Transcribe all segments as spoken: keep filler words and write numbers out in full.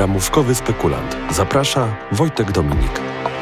Ramówkowy spekulant. Zaprasza Wojtek Dominik.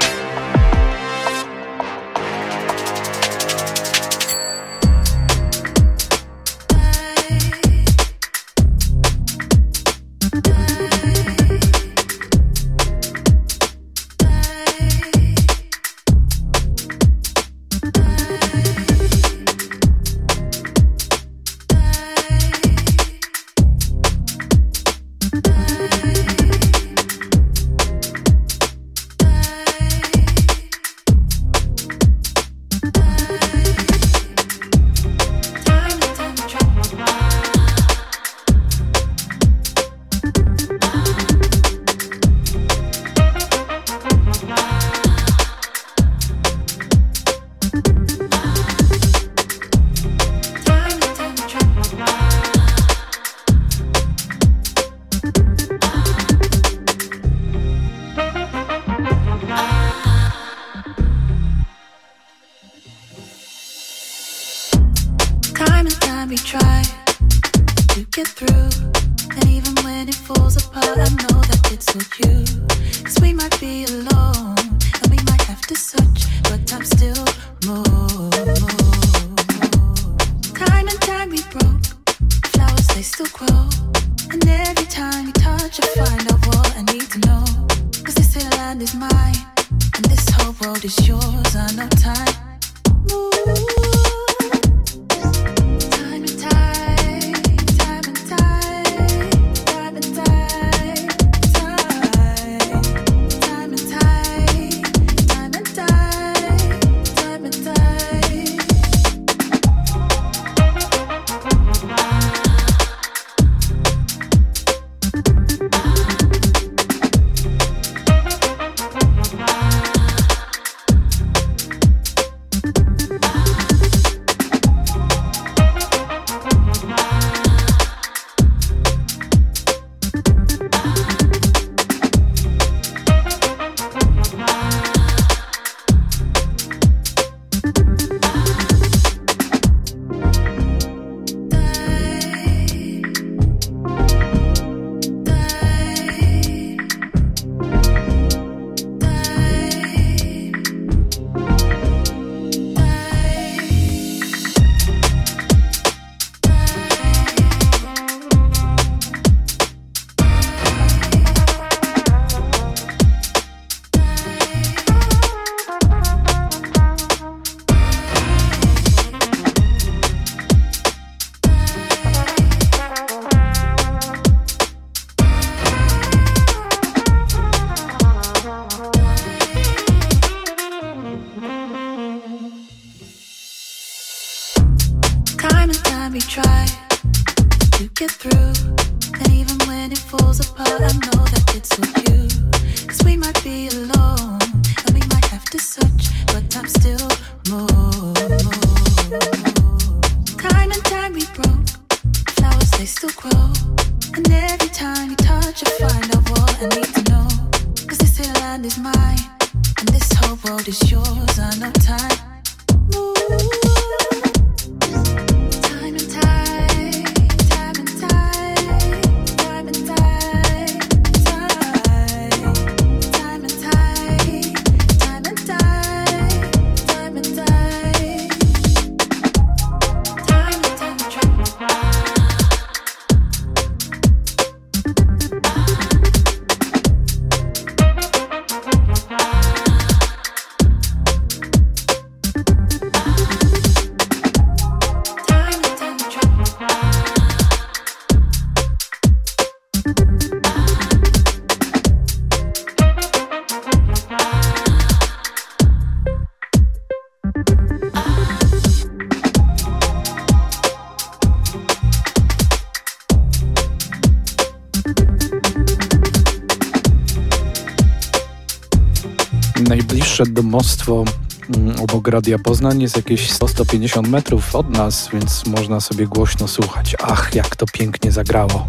Najbliższe domostwo obok Radia Poznań jest jakieś sto do stu pięćdziesięciu metrów od nas, więc można sobie głośno słuchać. Ach, jak to pięknie zagrało.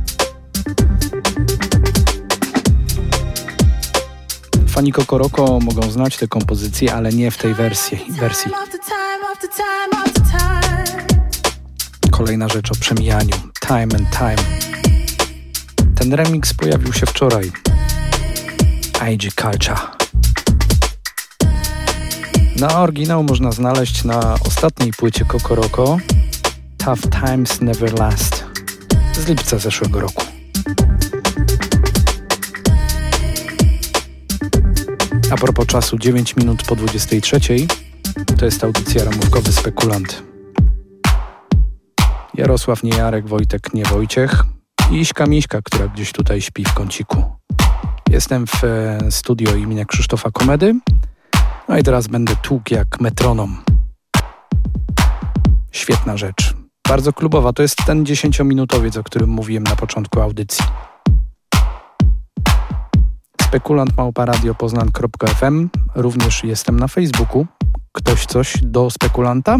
Fani Kokoroko mogą znać tę kompozycję, ale nie w tej wersji. wersji. Kolejna rzecz o przemijaniu. Time and Time. Ten remix pojawił się wczoraj. I G Culture. Na oryginał można znaleźć na ostatniej płycie Kokoroko Tough Times Never Last z lipca zeszłego roku. A propos czasu, dziewięć minut po dwudziestej trzeciej, to jest audycja Ramówkowy Spekulant. Jarosław nie Jarek, Wojtek nie Wojciech i Iśka Miśka, która gdzieś tutaj śpi w kąciku. Jestem w studio imienia Krzysztofa Komedy, no i teraz będę tłukł jak metronom. Świetna rzecz. Bardzo klubowa, to jest ten dziesięciominutowiec, o którym mówiłem na początku audycji. Spekulant małpa radio poznań kropka f m. Również jestem na Facebooku. Ktoś coś do spekulanta?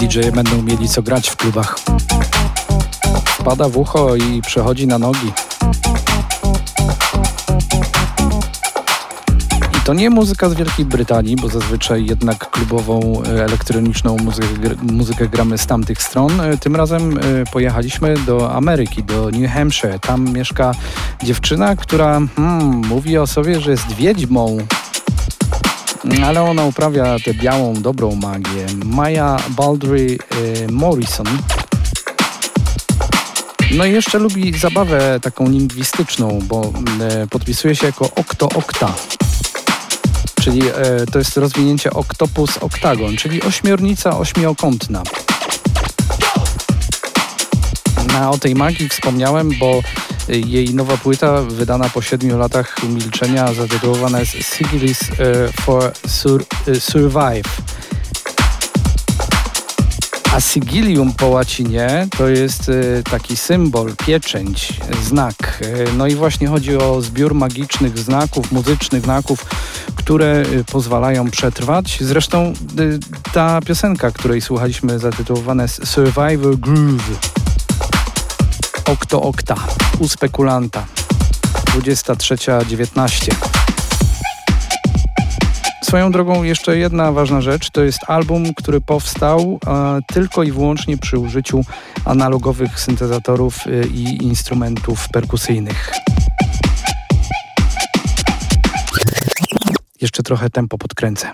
dżeje będą mieli co grać w klubach. Wpada w ucho i przechodzi na nogi. I to nie muzyka z Wielkiej Brytanii, bo zazwyczaj jednak klubową elektroniczną muzykę, muzykę gramy z tamtych stron. Tym razem pojechaliśmy do Ameryki, do New Hampshire. Tam mieszka dziewczyna, która hmm, mówi o sobie, że jest wiedźmą. Ale ona uprawia tę białą, dobrą magię. Maya Baldry e, Morrison. No i jeszcze lubi zabawę taką lingwistyczną, bo e, podpisuje się jako Octo Octa. Czyli e, to jest rozwinięcie Octopus Octagon, czyli ośmiornica ośmiokątna. No, o tej magii wspomniałem, bo jej nowa płyta, wydana po siedmiu latach milczenia, zatytułowana jest Sigilis uh, for sur, uh, Survive. A sigilium po łacinie to jest y, taki symbol, pieczęć, znak. Y, no i właśnie chodzi o zbiór magicznych znaków, muzycznych znaków, które y, pozwalają przetrwać. Zresztą y, ta piosenka, której słuchaliśmy, zatytułowana jest Survivor Groove. Octo Octa, u Spekulanta, dwudziesta trzecia dziewiętnaście. Swoją drogą jeszcze jedna ważna rzecz, to jest album, który powstał e, tylko i wyłącznie przy użyciu analogowych syntezatorów e, i instrumentów perkusyjnych. Jeszcze trochę tempo podkręcę.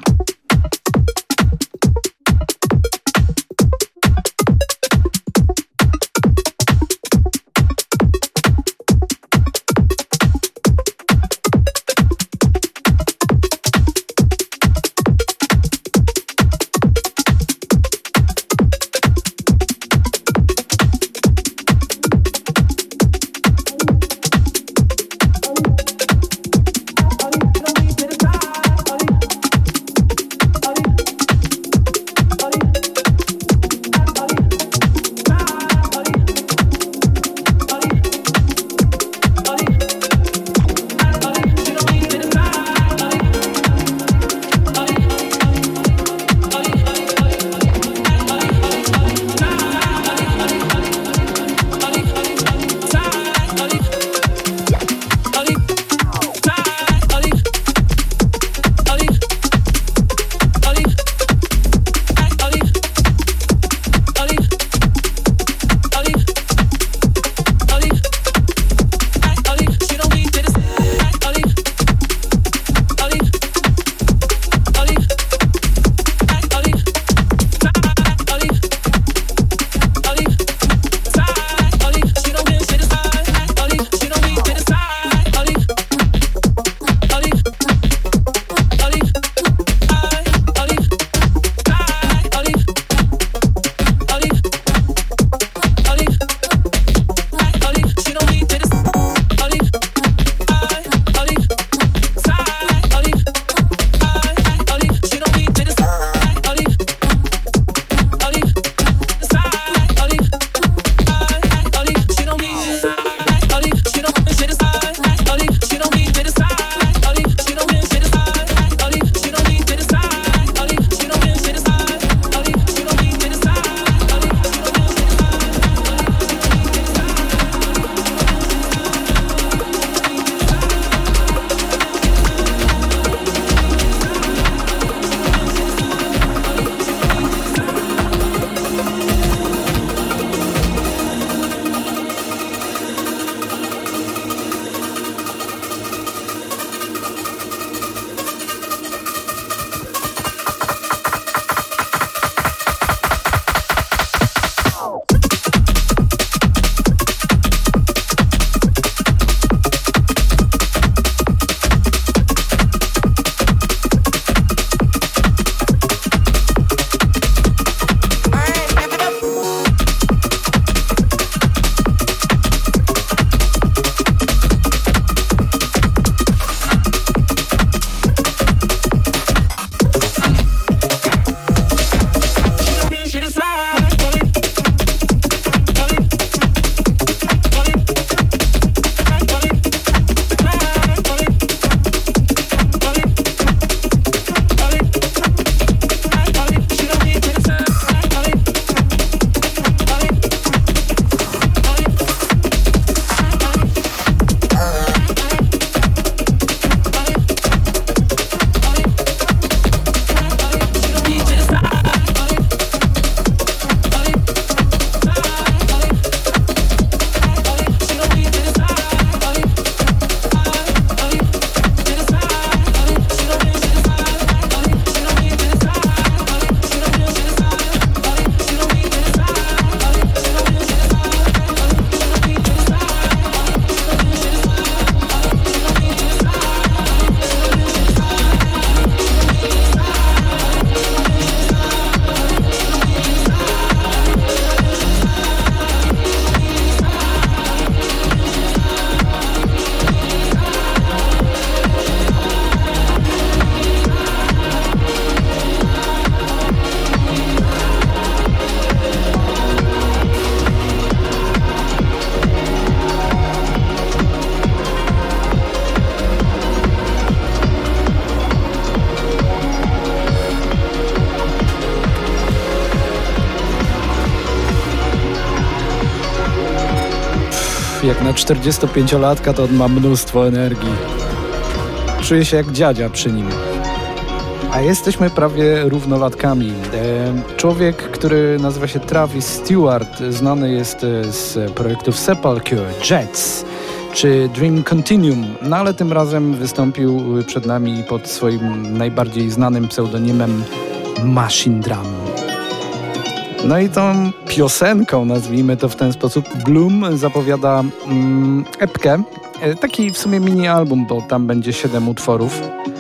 jak na czterdziestopięciolatka to on ma mnóstwo energii. Czuję się jak dziadzia przy nim. A jesteśmy prawie równolatkami. Człowiek, który nazywa się Travis Stewart, znany jest z projektów Sepulture, Jets czy Dream Continuum, no ale tym razem wystąpił przed nami pod swoim najbardziej znanym pseudonimem Machine Drum. No i tą piosenką, nazwijmy to w ten sposób, Bloom zapowiada mm, epkę, taki w sumie mini album, bo tam będzie siedem utworów.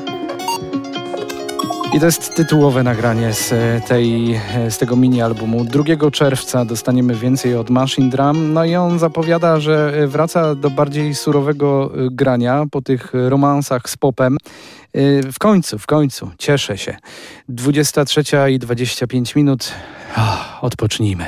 I to jest tytułowe nagranie z, tej, z tego mini-albumu. drugiego czerwca dostaniemy więcej od Machine Drum. No i on zapowiada, że wraca do bardziej surowego grania po tych romansach z popem. W końcu, w końcu, cieszę się. dwudziesta trzecia i dwadzieścia pięć minut. Oh, odpocznijmy.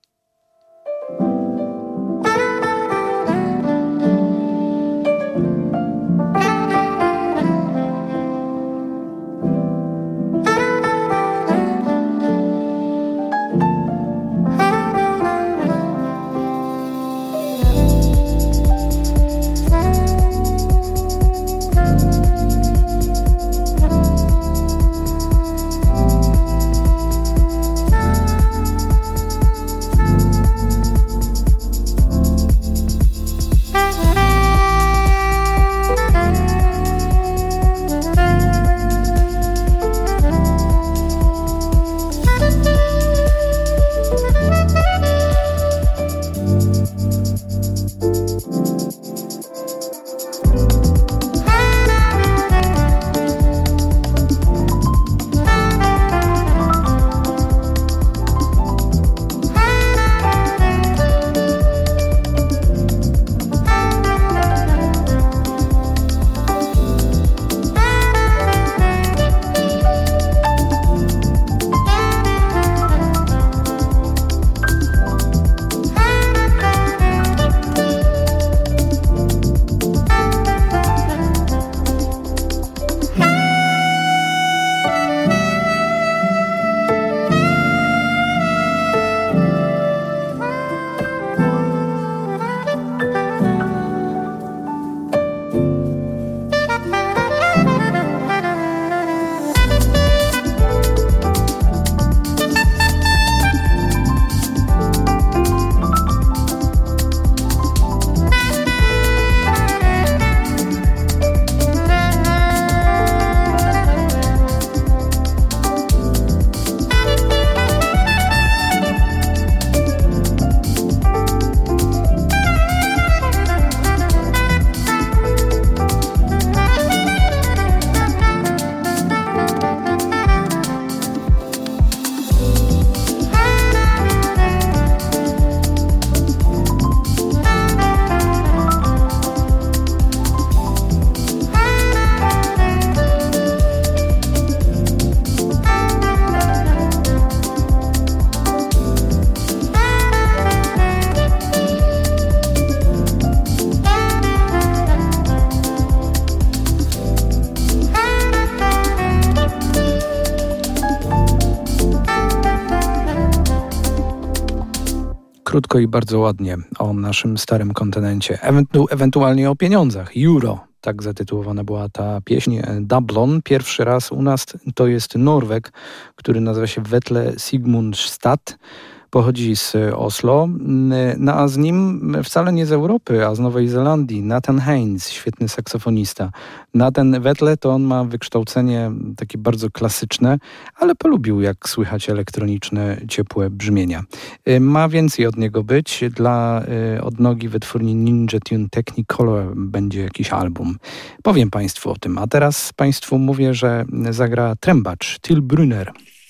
Krótko i bardzo ładnie o naszym starym kontynencie, Ewentu- ewentualnie o pieniądzach, euro. Tak zatytułowana była ta pieśń. Dublon, pierwszy raz u nas, to jest Norweg, który nazywa się Vetle Sigmundstad. Pochodzi z Oslo, no a z nim wcale nie z Europy, a z Nowej Zelandii, Nathan Haynes, świetny saksofonista. Nathan Vetle to on ma wykształcenie takie bardzo klasyczne, ale polubił, jak słychać, elektroniczne, ciepłe brzmienia. Ma więcej od niego być. Dla odnogi wytwórni Ninja Tune Technicolor będzie jakiś album. Powiem Państwu o tym, a teraz Państwu mówię, że zagra trębacz Till Brunner.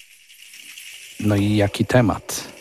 No i jaki temat?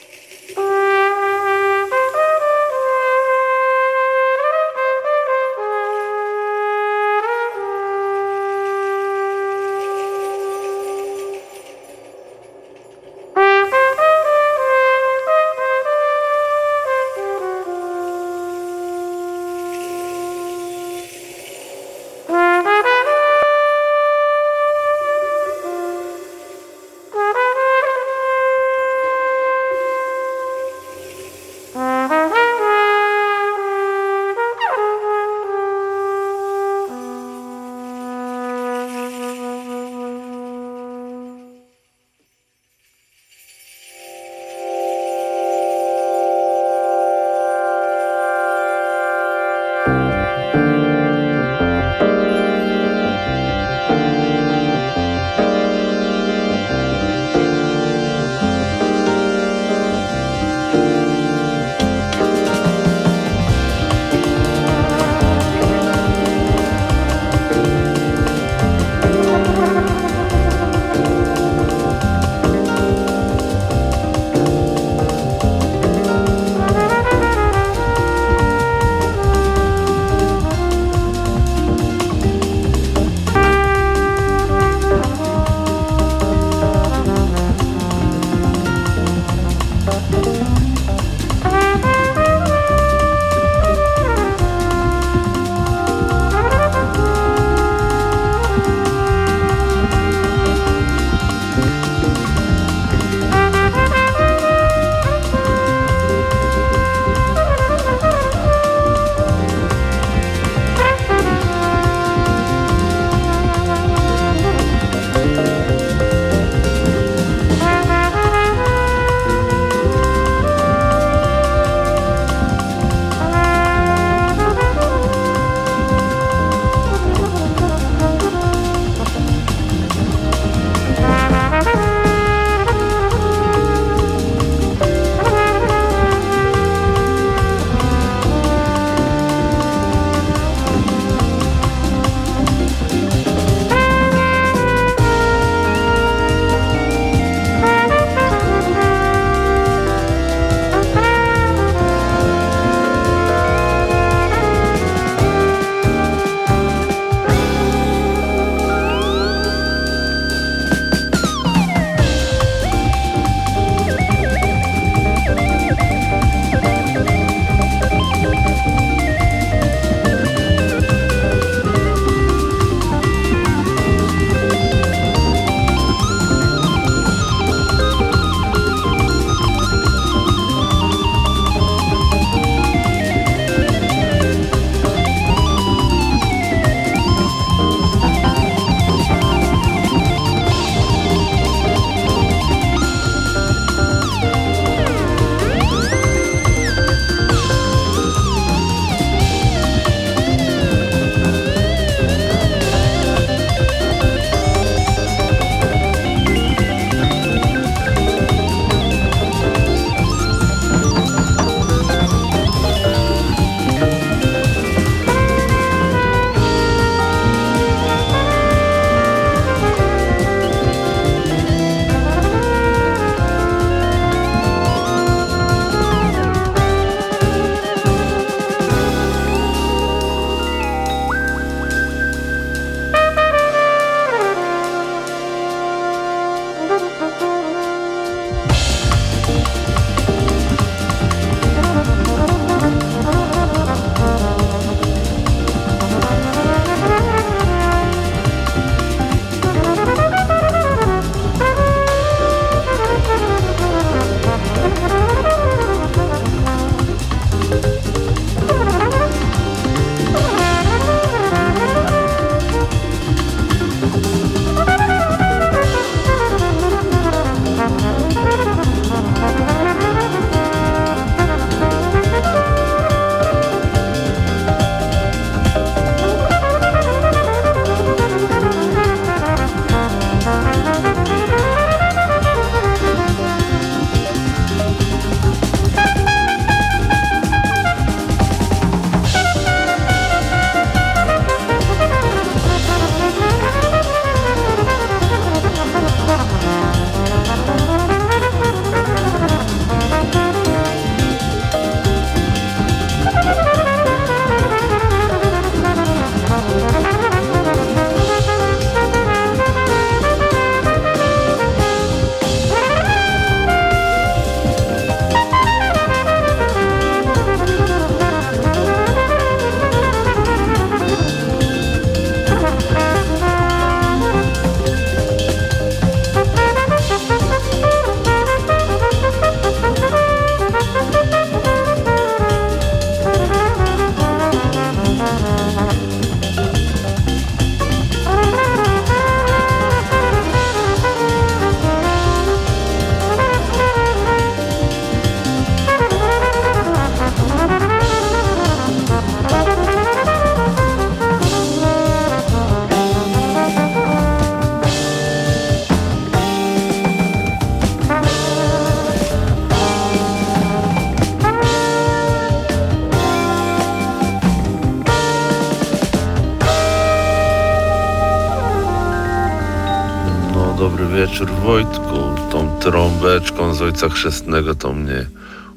Dobry wieczór, Wojtku. Tą trąbeczką z Ojca Chrzestnego to mnie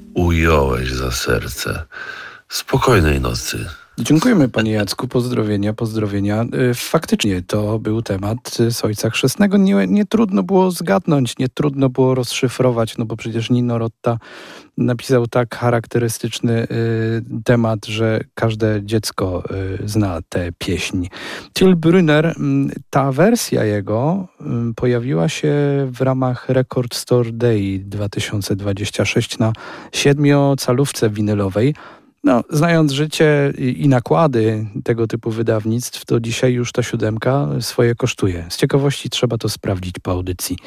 ująłeś za serce. Spokojnej nocy. Dziękujemy panie Jacku, pozdrowienia, pozdrowienia. Faktycznie to był temat z Ojca Chrzestnego. Nie, nie trudno było zgadnąć, nie trudno było rozszyfrować, no bo przecież Nino Rota napisał tak charakterystyczny y, temat, że każde dziecko y, zna tę pieśń. Till Brünner, y, ta wersja jego y, pojawiła się w ramach Record Store Day dwa tysiące dwudziestego szóstego na siedmiocalówce winylowej. No, znając życie i nakłady tego typu wydawnictw, to dzisiaj już ta siódemka swoje kosztuje. Z ciekawości trzeba to sprawdzić po audycji.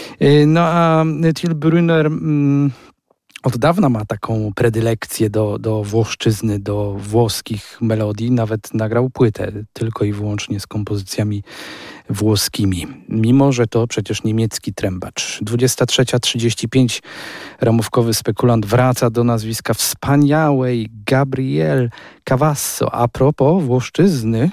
No a Till Brünner mm, od dawna ma taką predylekcję do, do włoszczyzny, do włoskich melodii. Nawet nagrał płytę tylko i wyłącznie z kompozycjami włoskimi. Mimo, że to przecież niemiecki trębacz. dwudziesta trzecia trzydzieści pięć ramówkowy spekulant wraca do nazwiska wspaniałej Gabrielle Cavasso. A propos włoszczyzny...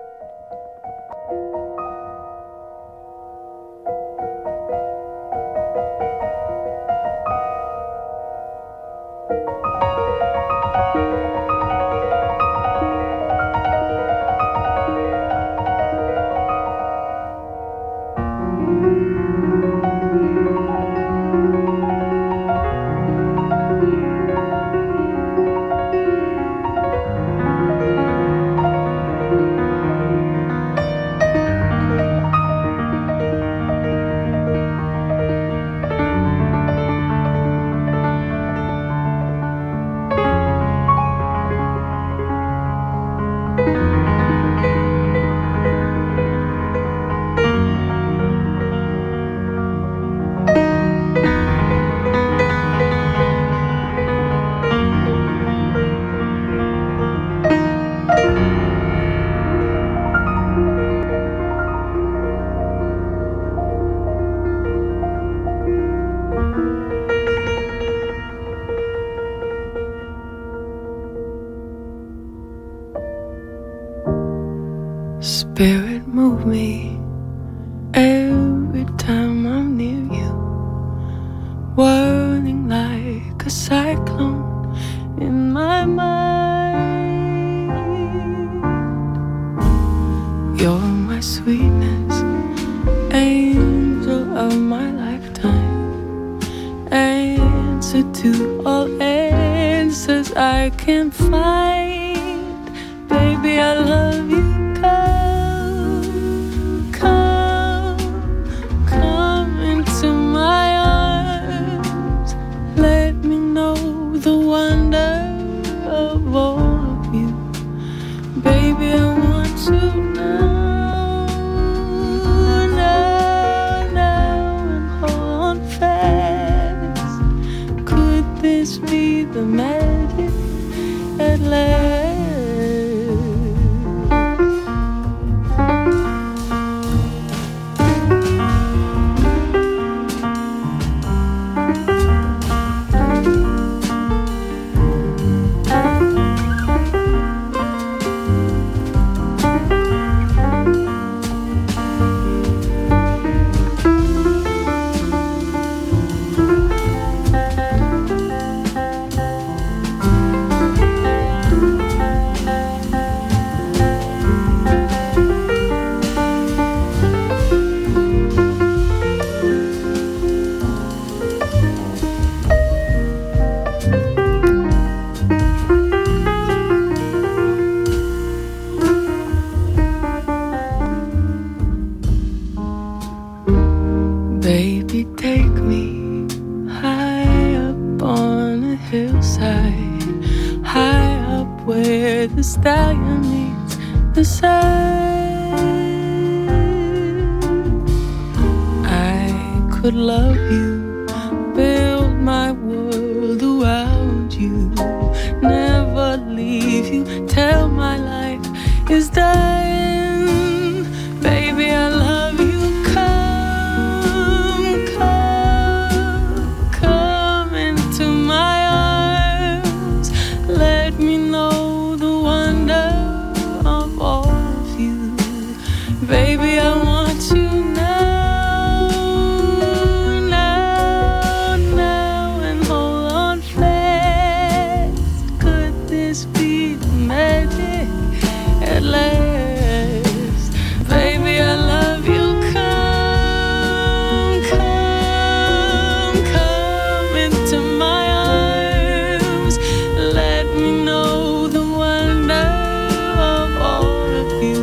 Spirit, move me every time I'm near you, whirling like a cyclone in my mind. You're my sweetness, angel of my life. lifetime. Answer to all answers I can find. Baby, I love you. Come, come, come into my arms. Let me know the wonder of all of you. Baby, I want to know, now, now, and hold on fast. Could this be the magic at last? Baby, take me high up on a hillside, high up where the stallion meets the sun. I could love you, build my world around you, never leave you till my life is done. Baby, I love you. Baby, I want you now, now, now, and hold on fast. Could this be the magic at last? Baby, I love you. Come, come, come into my arms. Let me know the wonder of all of you.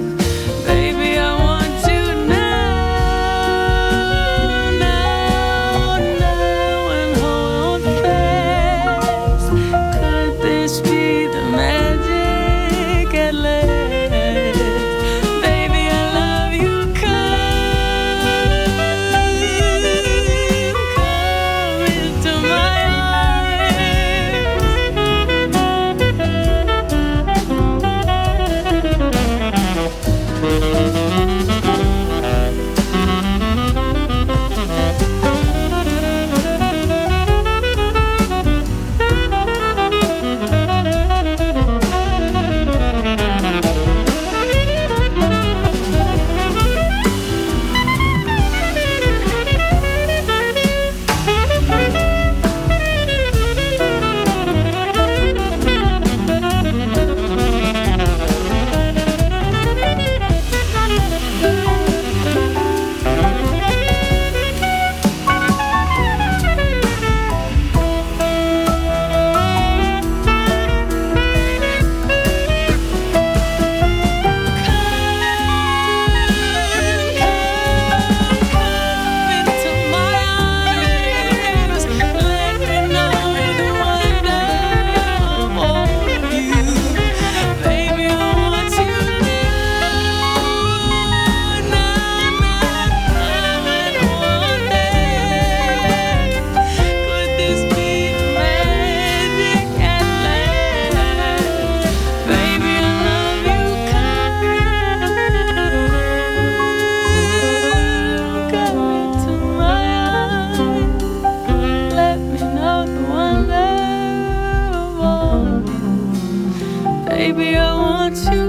Baby, I want you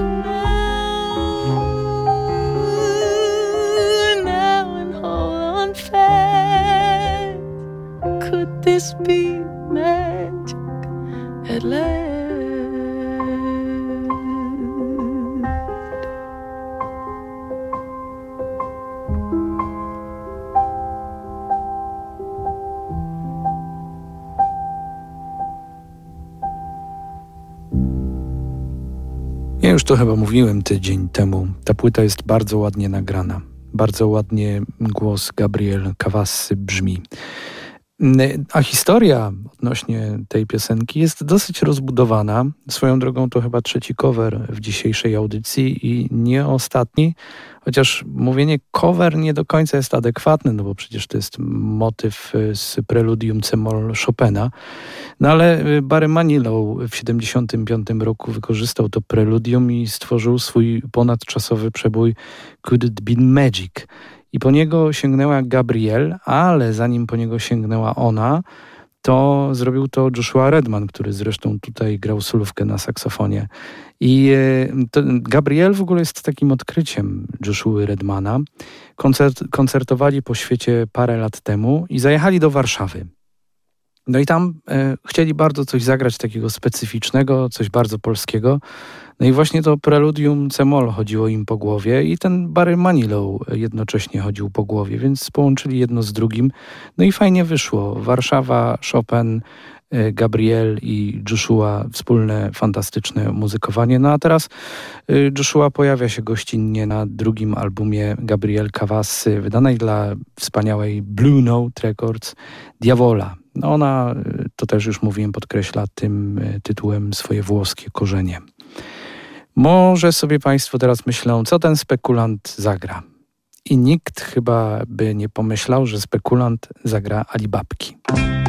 now, now, and hold on fast. Could this be magic at last? to chyba mówiłem tydzień temu. Ta płyta jest bardzo ładnie nagrana. Bardzo ładnie głos Gabriel Cavassy brzmi. A historia odnośnie tej piosenki jest dosyć rozbudowana. Swoją drogą to chyba trzeci cover w dzisiejszej audycji i nie ostatni, chociaż mówienie cover nie do końca jest adekwatne, no bo przecież to jest motyw z preludium C-moll Chopina. No ale Barry Manilow w siedemdziesiątym piątym roku wykorzystał to preludium i stworzył swój ponadczasowy przebój Could It Be Magic. I po niego sięgnęła Gabrielle, ale zanim po niego sięgnęła ona, to zrobił to Joshua Redman, który zresztą tutaj grał solówkę na saksofonie. I to Gabrielle w ogóle jest takim odkryciem Joshua Redmana. Koncert, koncertowali po świecie parę lat temu i zajechali do Warszawy. No i tam e, chcieli bardzo coś zagrać takiego specyficznego, coś bardzo polskiego. No i właśnie to preludium C-moll chodziło im po głowie i ten Barry Manilow jednocześnie chodził po głowie, więc połączyli jedno z drugim. No i fajnie wyszło. Warszawa, Chopin, e, Gabrielle i Joshua, wspólne, fantastyczne muzykowanie. No a teraz e, Joshua pojawia się gościnnie na drugim albumie Gabrielle Cavassy, wydanej dla wspaniałej Blue Note Records, Diavola. No ona, to też już mówiłem, podkreśla tym tytułem swoje włoskie korzenie. Może sobie Państwo teraz myślą, co ten spekulant zagra. I nikt chyba by nie pomyślał, że spekulant zagra Alibabki.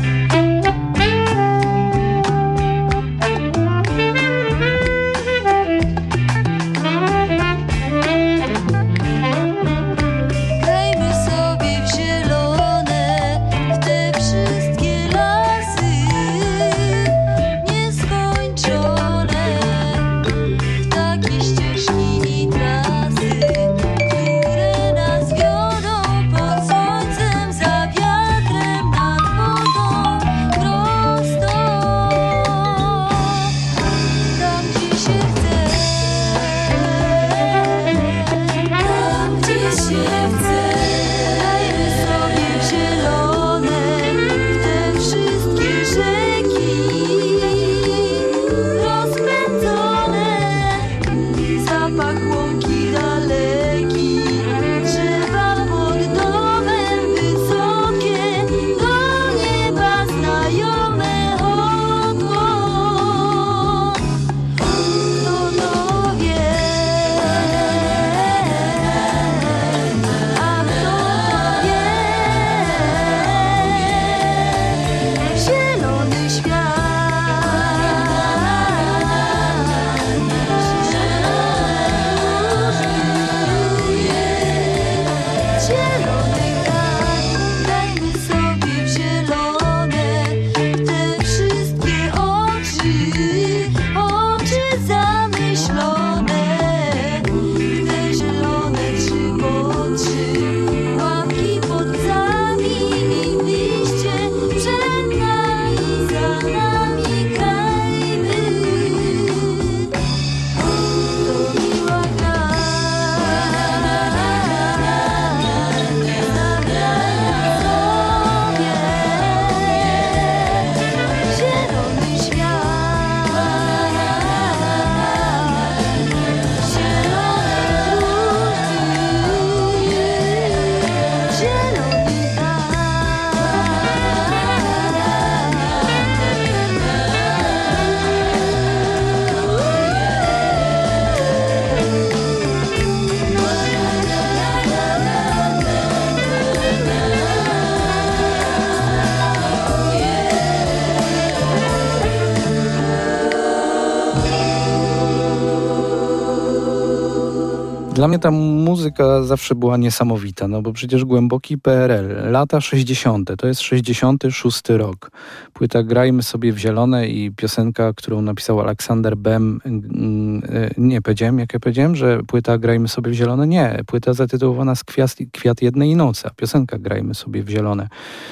Dla mnie ta muzyka zawsze była niesamowita, no bo przecież głęboki P R L, lata sześćdziesiąte, to jest sześćdziesiąty szósty rok. Płyta Grajmy sobie w zielone i piosenka, którą napisał Aleksander Bem, nie powiedziałem, jak ja powiedziałem, że płyta Grajmy sobie w zielone? Nie, płyta zatytułowana z Kwiat, Kwiat jednej nocy, a piosenka Grajmy sobie w zielone.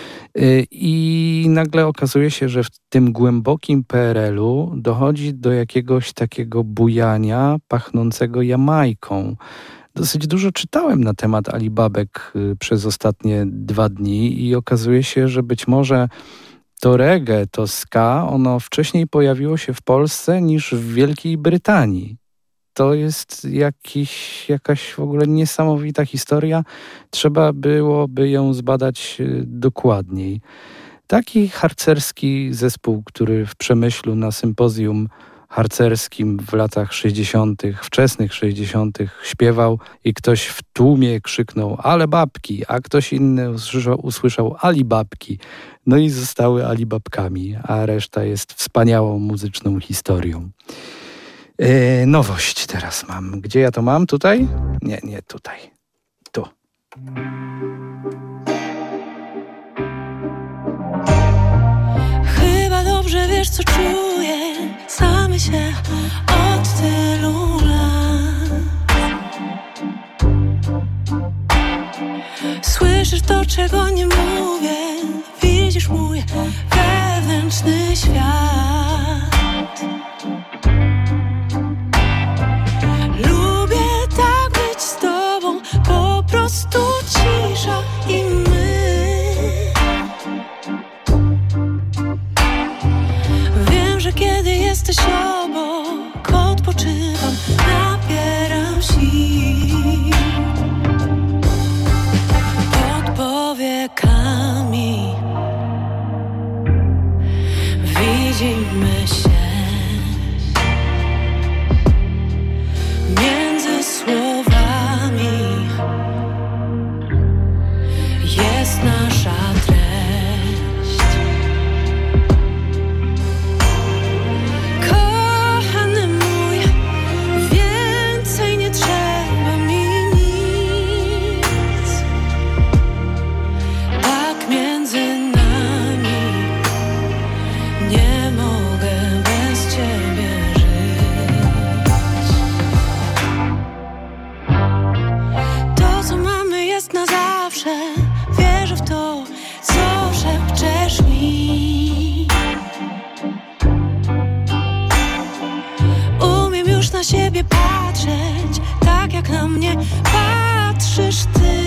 I nagle okazuje się, że w tym głębokim P R L-u dochodzi do jakiegoś takiego bujania pachnącego Jamajką. Dosyć dużo czytałem na temat Alibabek przez ostatnie dwa dni i okazuje się, że być może to reggae, to ska, ono wcześniej pojawiło się w Polsce niż w Wielkiej Brytanii. to jest jakiś, jakaś w ogóle niesamowita historia. Trzeba byłoby ją zbadać dokładniej. Taki harcerski zespół, który w Przemyślu na sympozjum harcerskim w latach sześćdziesiątych, wczesnych sześćdziesiątych śpiewał i ktoś w tłumie krzyknął ale babki, a ktoś inny usłyszał, usłyszał Ali babki. No i zostały Ali babkami, a reszta jest wspaniałą muzyczną historią. E, nowość teraz mam. Gdzie ja to mam? Tutaj? Nie, nie tutaj. Tu. Chyba dobrze wiesz, co czuję. Znamy się od tylu lat. Słyszysz to, czego nie mówię. Widzisz mój wewnętrzny świat. Lubię tak być z tobą. Po prostu cisza i my. Wiem, że kiedy jesteś obok, odpoczywam, nabieram sił. Pod powiekami widzimy się. Między słowami jest nasza treść. Kochany mój, więcej nie trzeba mi nic. Tak między nami nie mogę bez ciebie żyć. To, co mamy, jest na zawsze. Wierzę w to, co szepczesz mi. Umiem już na siebie patrzeć, tak jak na mnie patrzysz ty.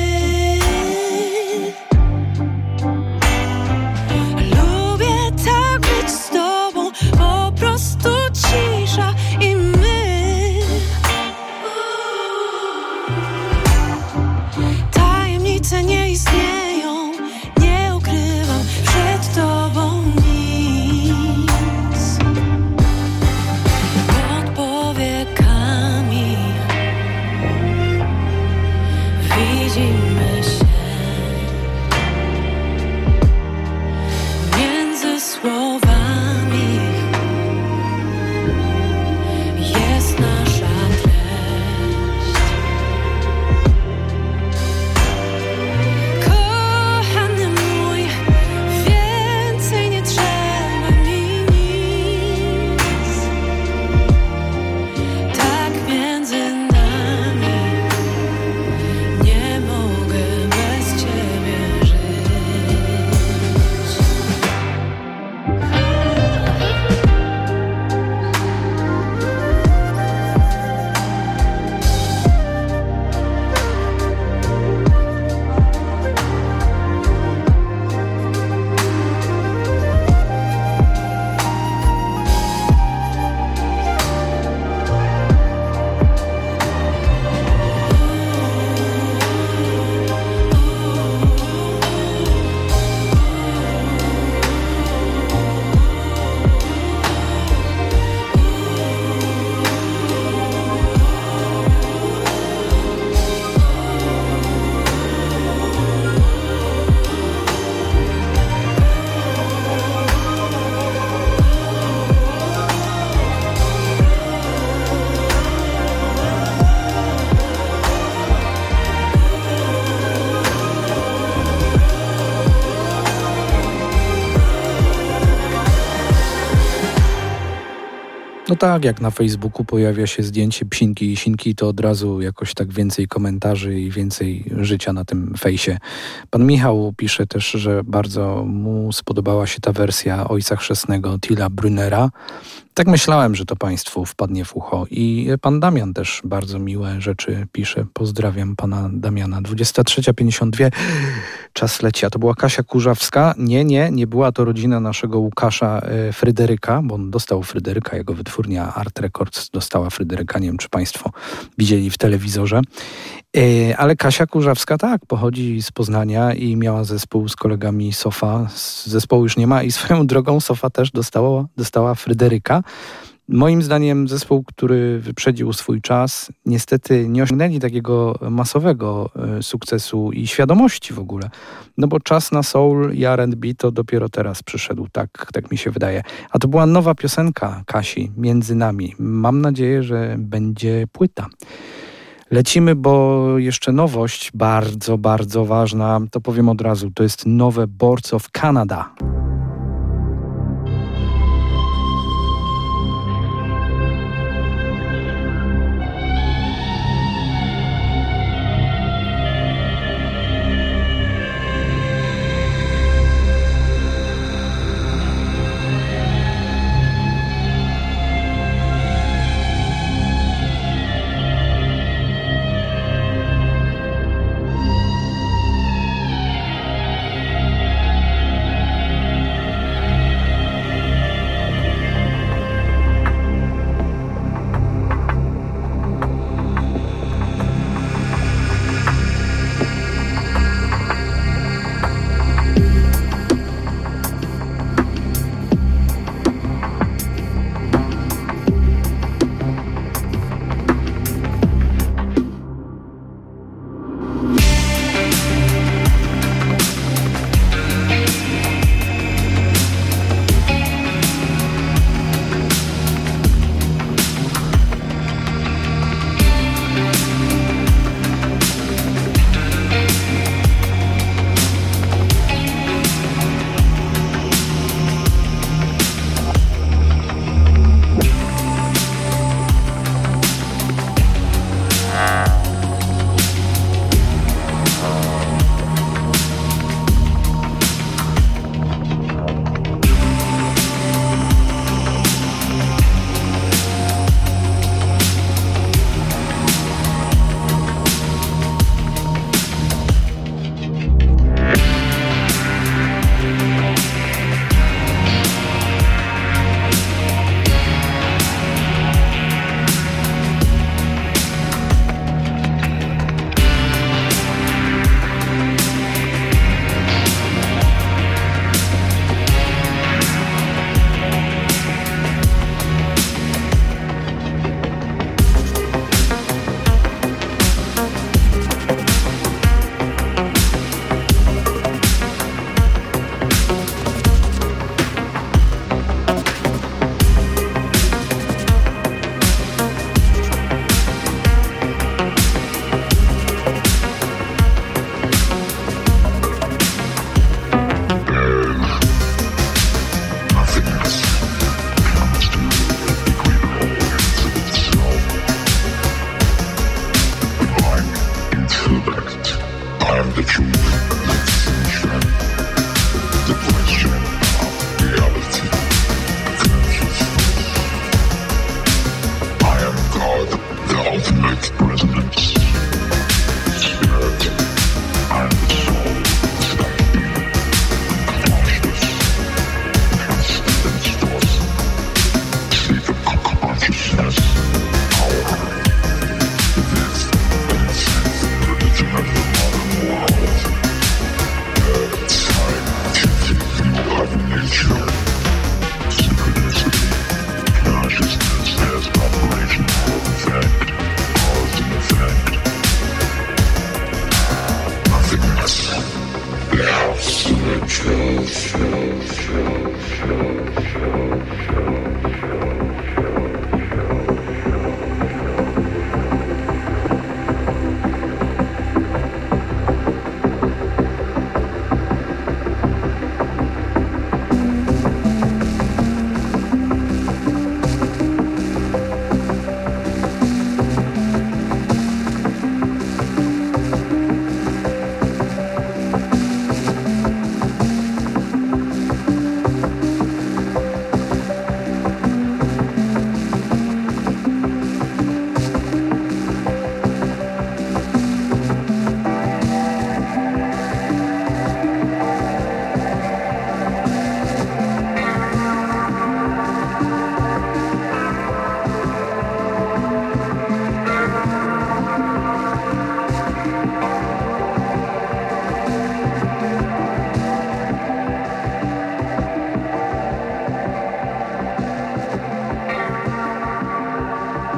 Lubię tak być z tobą, po prostu cisza i my. Tajemnice nie istnieją, nie ukrywam przed tobą nic. Pod powiekami widzimy się. Między słowami jest nasza treść. Kochany mój, więcej nie trzeba mi nic. Tak między nami nie mogę bez ciebie żyć. No tak, jak na Facebooku pojawia się zdjęcie Psinki i Sinki, to od razu jakoś tak więcej komentarzy i więcej życia na tym fejsie. Pan Michał pisze też, że bardzo mu spodobała się ta wersja Ojca Chrzestnego Tilla Brünnera. Tak myślałem, że to Państwu wpadnie w ucho. I pan Damian też bardzo miłe rzeczy pisze. Pozdrawiam pana Damiana. dwudziesta trzecia pięćdziesiąt dwa. Czas leci. A to była Kasia Kurzawska? Nie, nie, nie była to rodzina naszego Łukasza e, Fryderyka, bo on dostał Fryderyka, jego wytwórni. wytwórnia Art Records dostała Fryderyka. Nie wiem, czy państwo widzieli w telewizorze. Ale Kasia Kurzawska tak, pochodzi z Poznania i miała zespół z kolegami Sofa. Zespołu już nie ma i swoją drogą Sofa też dostała, dostała Fryderyka. Moim zdaniem zespół, który wyprzedził swój czas, niestety nie osiągnęli takiego masowego sukcesu i świadomości w ogóle. No bo czas na soul i R and B to dopiero teraz przyszedł, tak, tak mi się wydaje. A to była nowa piosenka Kasi, Między nami. Mam nadzieję, że będzie płyta. Lecimy, bo jeszcze nowość bardzo, bardzo ważna, to powiem od razu, to jest nowe Boards of Canada.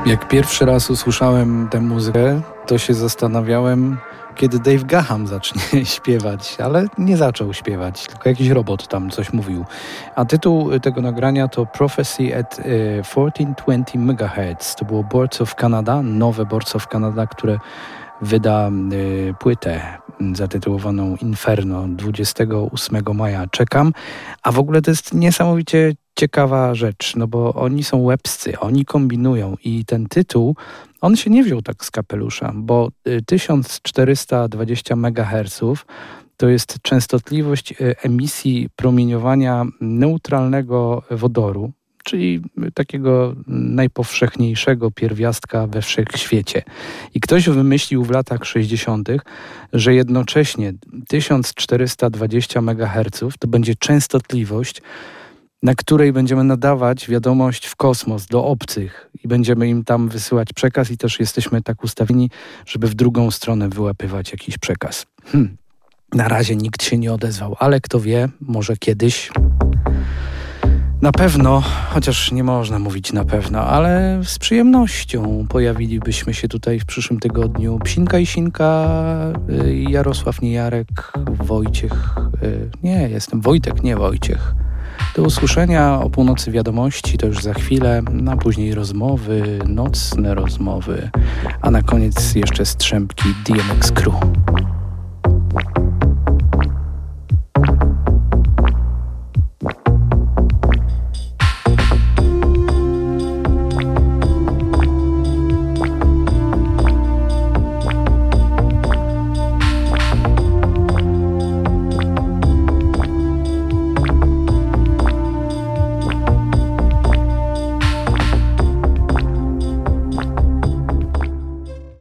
Jak pierwszy raz usłyszałem tę muzykę, to się zastanawiałem, kiedy Dave Gahan zacznie śpiewać, ale nie zaczął śpiewać, tylko jakiś robot tam coś mówił. A tytuł tego nagrania to Prophecy at fourteen twenty megahertz. To było Boards of Canada, nowe Boards of Canada, które wyda y, płytę zatytułowaną Inferno dwudziestego ósmego maja. Czekam. A w ogóle to jest niesamowicie ciekawa rzecz, no bo oni są łebscy, oni kombinują i ten tytuł, on się nie wziął tak z kapelusza, bo tysiąc czterysta dwadzieścia megaherców to jest częstotliwość emisji promieniowania neutralnego wodoru, czyli takiego najpowszechniejszego pierwiastka we wszechświecie. I ktoś wymyślił w latach sześćdziesiątych, że jednocześnie tysiąc czterysta dwadzieścia megaherców to będzie częstotliwość, na której będziemy nadawać wiadomość w kosmos do obcych i będziemy im tam wysyłać przekaz i też jesteśmy tak ustawieni, żeby w drugą stronę wyłapywać jakiś przekaz. Hmm. Na razie nikt się nie odezwał, ale kto wie, może kiedyś. Na pewno, chociaż nie można mówić na pewno, ale z przyjemnością pojawilibyśmy się tutaj w przyszłym tygodniu. Psinka i Sinka, Jarosław, nie Jarek, Wojciech, nie, jestem Wojtek, nie Wojciech. Do usłyszenia o północy wiadomości, to już za chwilę, a później rozmowy, nocne rozmowy, a na koniec jeszcze strzępki D M X Crew.